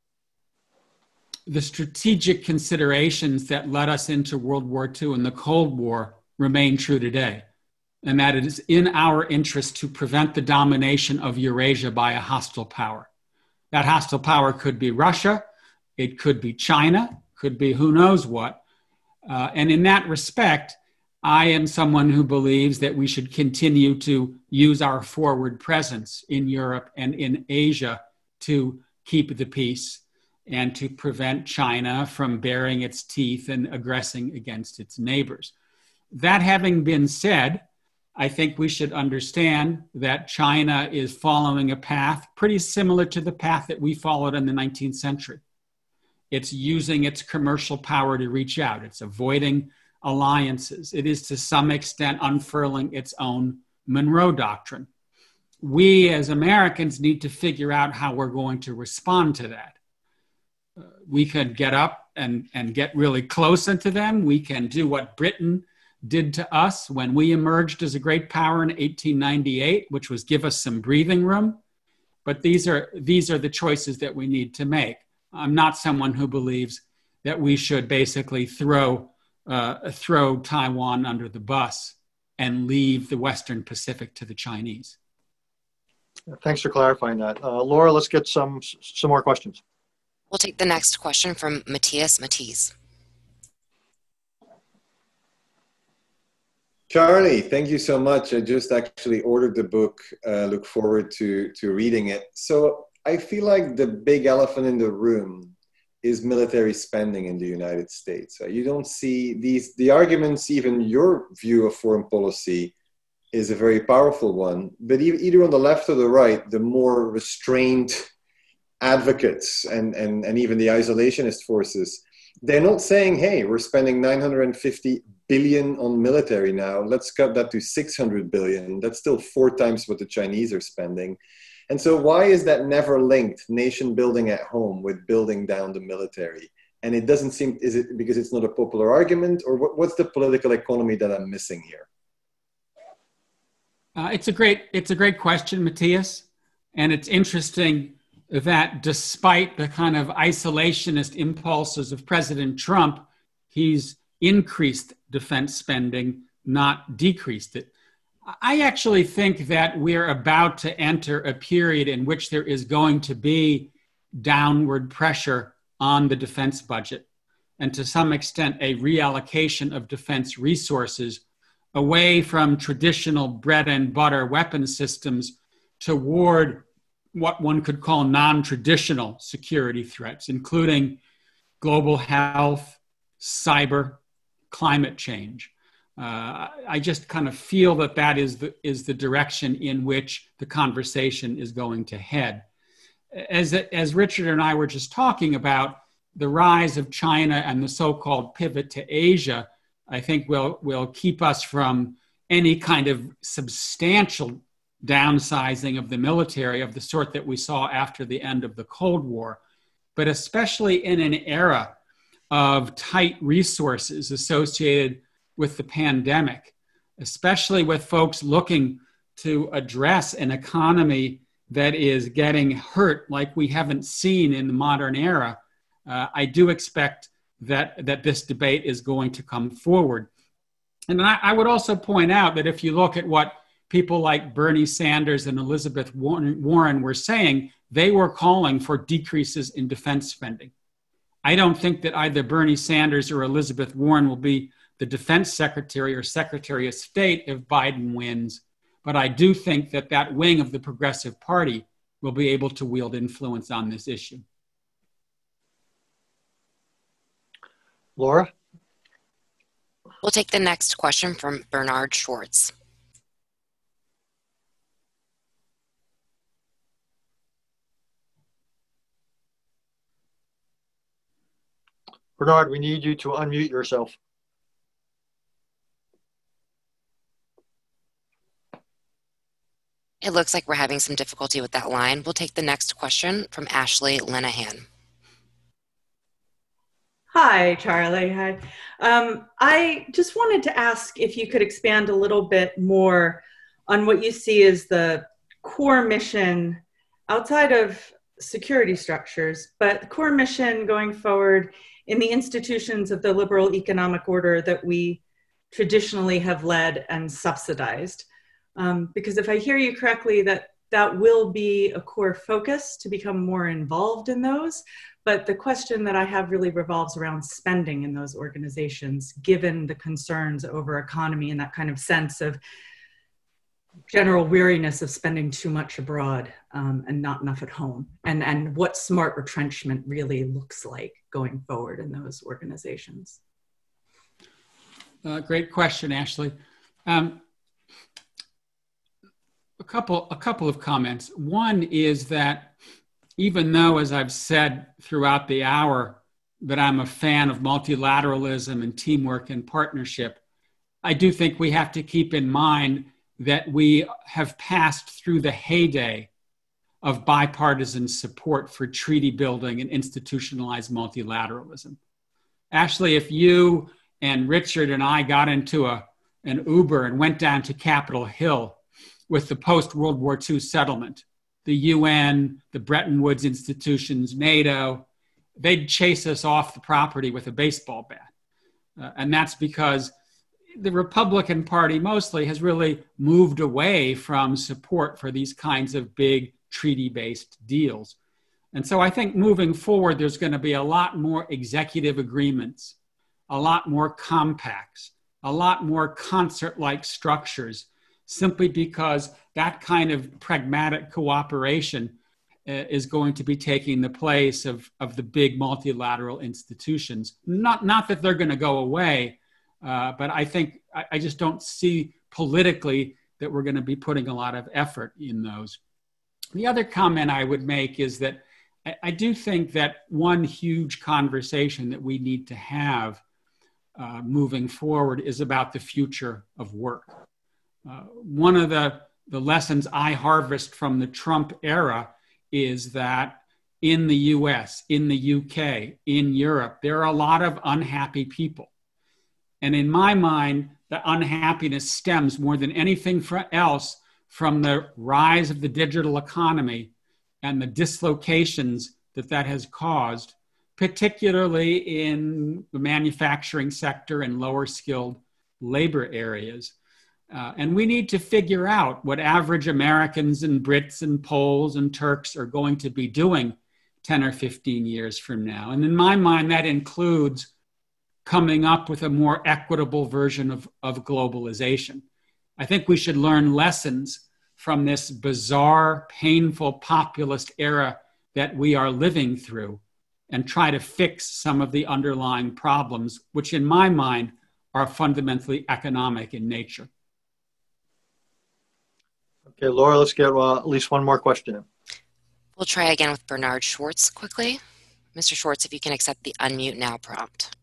S2: the strategic considerations that led us into World War Two and the Cold War remain true today. And that it is in our interest to prevent the domination of Eurasia by a hostile power. That hostile power could be Russia, it could be China, could be who knows what. Uh, and in that respect, I am someone who believes that we should continue to use our forward presence in Europe and in Asia to keep the peace and to prevent China from baring its teeth and aggressing against its neighbors. That having been said, I think we should understand that China is following a path pretty similar to the path that we followed in the nineteenth century. It's using its commercial power to reach out. It's avoiding alliances. It is to some extent unfurling its own Monroe Doctrine. We as Americans need to figure out how we're going to respond to that. Uh, we could get up and, and get really close into them. We can do what Britain did to us when we emerged as a great power in eighteen ninety-eight, which was give us some breathing room. But these are, these are the choices that we need to make. I'm not someone who believes that we should basically throw, uh, throw Taiwan under the bus and leave the Western Pacific to the Chinese.
S1: Thanks for clarifying that. Uh, Laura, let's get some, some more questions.
S3: We'll take the next question from Matthias Matisse.
S6: Charlie, thank you so much. I just actually ordered the book. Uh, look forward to, to reading it. So I feel like the big elephant in the room is military spending in the United States. Uh, you don't see these, the arguments, even your view of foreign policy is a very powerful one, but either on the left or the right, the more restrained advocates and, and, and even the isolationist forces, they're not saying, hey, we're spending nine hundred fifty billion on military now, let's cut that to six hundred billion. That's still four times what the Chinese are spending. And so why is that never linked, nation building at home, with building down the military? And it doesn't seem, is it because it's not a popular argument, or what, what's the political economy that I'm missing here?
S2: Uh, it's a great, it's a great question, Matthias. And it's interesting that despite the kind of isolationist impulses of President Trump, he's increased defense spending, not decreased it. I actually think that we're about to enter a period in which there is going to be downward pressure on the defense budget, and to some extent a reallocation of defense resources away from traditional bread and butter weapon systems toward what one could call non-traditional security threats, including global health, cyber, climate change. Uh, I just kind of feel that that is the, is the direction in which the conversation is going to head. As, as Richard and I were just talking about, the rise of China and the so-called pivot to Asia, I think will, will keep us from any kind of substantial downsizing of the military of the sort that we saw after the end of the Cold War. But especially in an era of tight resources associated with the pandemic, especially with folks looking to address an economy that is getting hurt like we haven't seen in the modern era, uh, I do expect that, that this debate is going to come forward. And I, I would also point out that if you look at what people like Bernie Sanders and Elizabeth Warren were saying, they were calling for decreases in defense spending. I don't think that either Bernie Sanders or Elizabeth Warren will be the defense secretary or secretary of state if Biden wins. But I do think that that wing of the Progressive Party will be able to wield influence on this issue.
S1: Laura?
S3: We'll take the next question from Bernard Schwartz.
S1: Bernard, we need you to unmute yourself.
S3: It looks like we're having some difficulty with that line. We'll take the next question from Ashley Lenahan.
S7: Hi, Charlie. Hi. Um, I just wanted to ask if you could expand a little bit more on what you see as the core mission outside of security structures, but the core mission going forward in the institutions of the liberal economic order that we traditionally have led and subsidized. Um, because if I hear you correctly, that that will be a core focus to become more involved in those. But the question that I have really revolves around spending in those organizations, given the concerns over economy and that kind of sense of general weariness of spending too much abroad um, and not enough at home, and, and what smart retrenchment really looks like going forward in those organizations.
S2: Uh, great question, Ashley. Um, a couple, a couple of comments. One is that even though, as I've said throughout the hour, that I'm a fan of multilateralism and teamwork and partnership, I do think we have to keep in mind that we have passed through the heyday of bipartisan support for treaty building and institutionalized multilateralism. Ashley, if you and Richard and I got into a, an Uber and went down to Capitol Hill with the post-World War Two settlement, the U N, the Bretton Woods institutions, NATO, they'd chase us off the property with a baseball bat. Uh, and that's because the Republican Party mostly has really moved away from support for these kinds of big treaty-based deals. And so I think moving forward, there's going to be a lot more executive agreements, a lot more compacts, a lot more concert-like structures, simply because that kind of pragmatic cooperation uh, is going to be taking the place of, of the big multilateral institutions. Not, not that they're going to go away, uh, but I think I, I just don't see politically that we're going to be putting a lot of effort in those. The other comment I would make is that I, I do think that one huge conversation that we need to have uh, moving forward is about the future of work. Uh, one of the, the lessons I harvest from the Trump era is that in the U S, in the U K, in Europe, there are a lot of unhappy people. And in my mind, the unhappiness stems more than anything else from the rise of the digital economy and the dislocations that that has caused particularly in the manufacturing sector and lower skilled labor areas. Uh, and we need to figure out what average Americans and Brits and Poles and Turks are going to be doing ten or fifteen years from now. And in my mind, that includes coming up with a more equitable version of, of globalization. I think we should learn lessons from this bizarre, painful, populist era that we are living through and try to fix some of the underlying problems, which in my mind are fundamentally economic in nature.
S1: Okay, Laura, let's get uh, at least one more question in.
S3: We'll try again with Bernard Schwartz quickly. Mister Schwartz, if you can accept the unmute now prompt.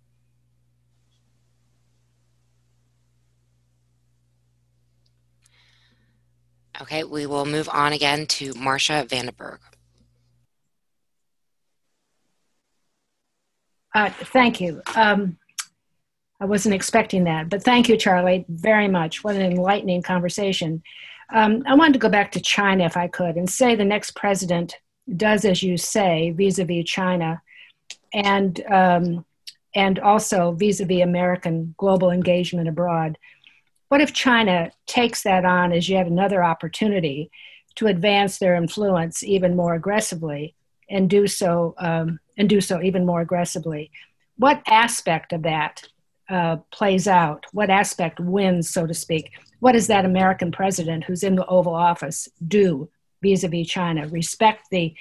S3: Okay, we will move on again to Marcia Vandenberg.
S8: Uh, thank you. Um, I wasn't expecting that, but thank you, Charlie, very much. What an enlightening conversation. Um, I wanted to go back to China, if I could, and say the next president does as you say vis-a-vis China, and um, and also vis-a-vis American global engagement abroad. What if China takes that on as yet another opportunity to advance their influence even more aggressively, and do so um, and do so even more aggressively? What aspect of that uh, plays out? What aspect wins, so to speak? What does that American president who's in the Oval Office do vis-a-vis China? Respect the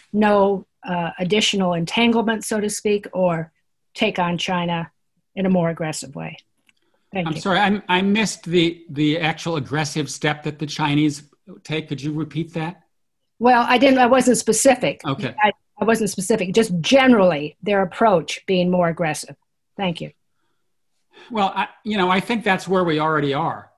S8: no uh, additional entanglement, so to speak, or take on China in a more aggressive way? Thank
S2: I'm
S8: you.
S2: sorry, I, I missed the, the actual aggressive step that the Chinese take. Could you repeat that?
S8: Well, I didn't, I wasn't specific.
S2: Okay.
S8: I, I wasn't specific, just generally their approach being more aggressive. Thank you.
S2: Well, I, you know, I think that's where we already are.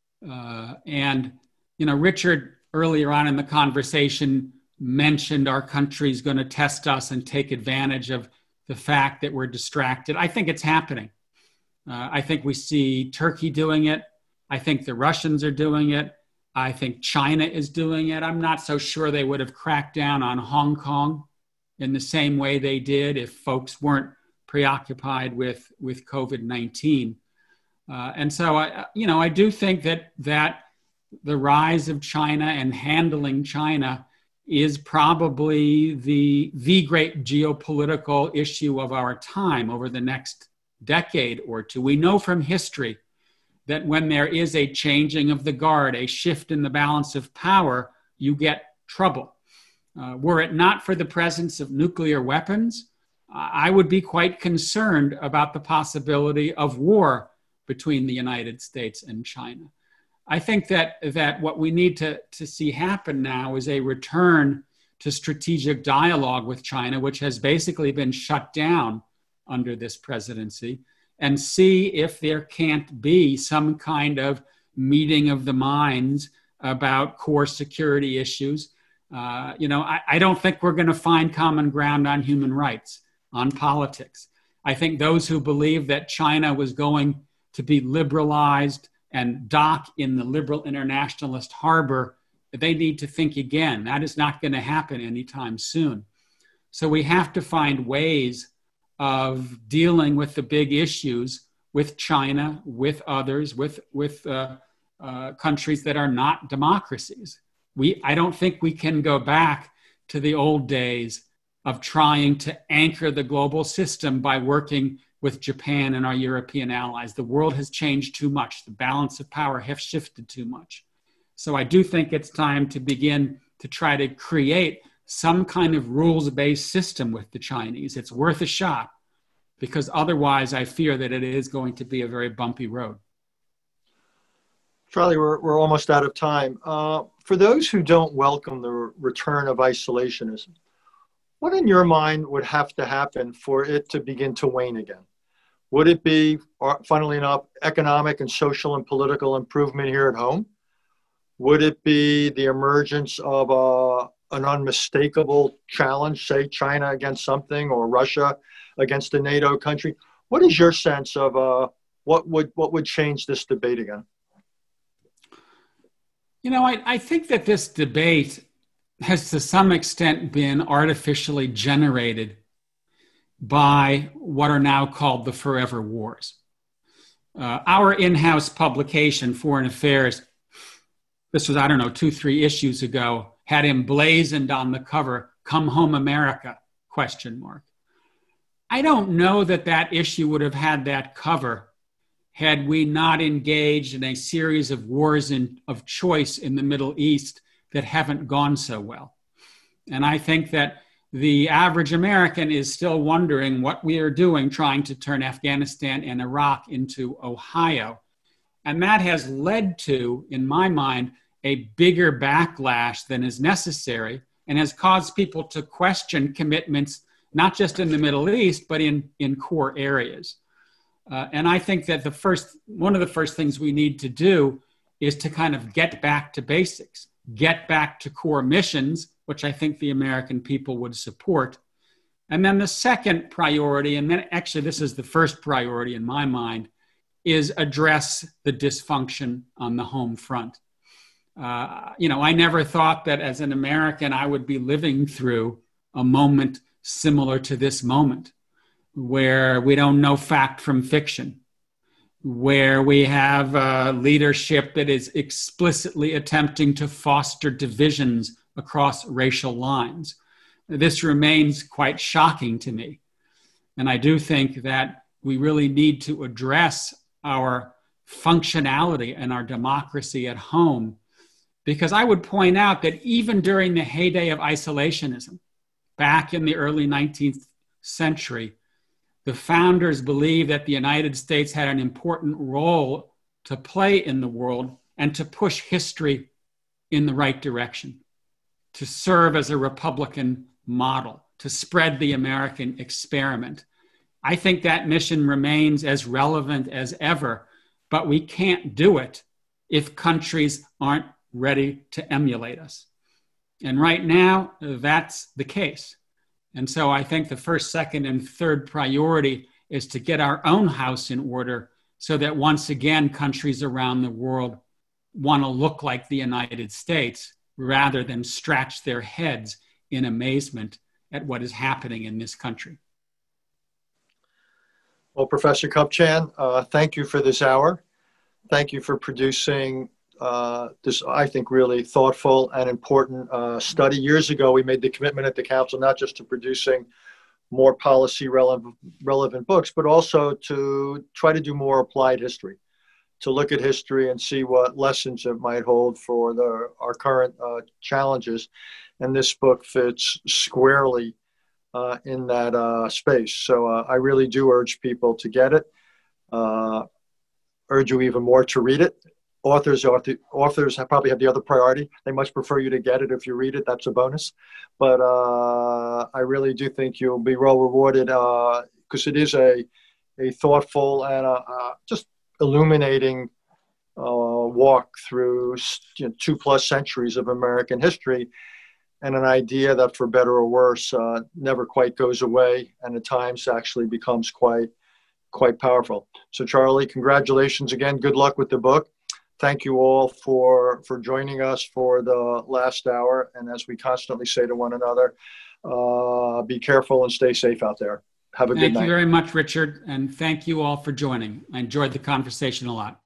S2: Uh, and, you know, Richard earlier on in the conversation mentioned our country's going to test us and take advantage of the fact that we're distracted. I think it's happening. Uh, I think we see Turkey doing it. I think the Russians are doing it. I think China is doing it. I'm not so sure they would have cracked down on Hong Kong in the same way they did if folks weren't preoccupied with, with COVID nineteen. Uh, and so, I, you know, I do think that that the rise of China and handling China is probably the, the great geopolitical issue of our time over the next decade or two. We know from history that when there is a changing of the guard, a shift in the balance of power, you get trouble. Uh, were it not for the presence of nuclear weapons, I would be quite concerned about the possibility of war between the United States and China. I think that, that what we need to, to see happen now is a return to strategic dialogue with China, which has basically been shut down under this presidency, and see if there can't be some kind of meeting of the minds about core security issues. Uh, you know, I, I don't think we're going to find common ground on human rights, on politics. I think those who believe that China was going to be liberalized and dock in the liberal internationalist harbor, they need to think again. That is not going to happen anytime soon. So we have to find ways of dealing with the big issues with China, with others, with, with uh, uh, countries that are not democracies. We, I don't think we can go back to the old days of trying to anchor the global system by working with Japan and our European allies. The world has changed too much. The balance of power has shifted too much. So I do think it's time to begin to try to create some kind of rules-based system with the Chinese. It's worth a shot, because otherwise I fear that it is going to be a very bumpy road.
S1: Charlie, we're, we're almost out of time. Uh, for those who don't welcome the return of isolationism, what in your mind would have to happen for it to begin to wane again? Would it be, funnily enough, economic and social and political improvement here at home? Would it be the emergence of a, an unmistakable challenge, say China against something or Russia against a NATO country? What is your sense of uh, what would what would change this debate again?
S2: You know, I, I think that this debate has to some extent been artificially generated by what are now called the forever wars. Uh, our in-house publication, Foreign Affairs, this was, I don't know, two, three issues ago, had emblazoned on the cover, "Come Home America?" question mark. I don't know that that issue would have had that cover had we not engaged in a series of wars in, of choice in the Middle East that haven't gone so well. And I think that the average American is still wondering what we are doing trying to turn Afghanistan and Iraq into Ohio. And that has led to, in my mind, a bigger backlash than is necessary and has caused people to question commitments, not just in the Middle East, but in, in core areas. Uh, and I think that the first, one of the first things we need to do is to kind of get back to basics, get back to core missions, which I think the American people would support. And then the second priority, and then actually this is the first priority in my mind, is address the dysfunction on the home front. Uh, you know, I never thought that as an American I would be living through a moment similar to this moment, where we don't know fact from fiction, where we have a leadership that is explicitly attempting to foster divisions across racial lines. This remains quite shocking to me. And I do think that we really need to address our functionality and our democracy at home, because I would point out that even during the heyday of isolationism, back in the early nineteenth century, the founders believed that the United States had an important role to play in the world and to push history in the right direction, to serve as a Republican model, to spread the American experiment. I think that mission remains as relevant as ever, but we can't do it if countries aren't ready to emulate us. And right now, that's the case. And so I think the first, second, and third priority is to get our own house in order so that once again, countries around the world want to look like the United States rather than scratch their heads in amazement at what is happening in this country.
S1: Well, Professor Kupchan, uh, thank you for this hour. Thank you for producing uh, this, I think, really thoughtful and important uh, study. Years ago, we made the commitment at the Council not just to producing more policy relevant, relevant books, but also to try to do more applied history, to look at history and see what lessons it might hold for the, our current uh, challenges. And this book fits squarely uh, in that uh, space. So uh, I really do urge people to get it, uh, urge you even more to read it. Authors, author, authors have probably have the other priority. They much prefer you to get it. If you read it, that's a bonus. But uh, I really do think you'll be well rewarded because uh, it is a, a thoughtful and a, uh, just illuminating uh, walk through you know, two plus centuries of American history, and an idea that, for better or worse, uh, never quite goes away, and at times actually becomes quite, quite powerful. So, Charlie, congratulations again. Good luck with the book. Thank you all for, for joining us for the last hour. And as we constantly say to one another, uh, be careful and stay safe out there. Have a good night.
S2: Thank you very much, Richard. And thank you all for joining. I enjoyed the conversation a lot.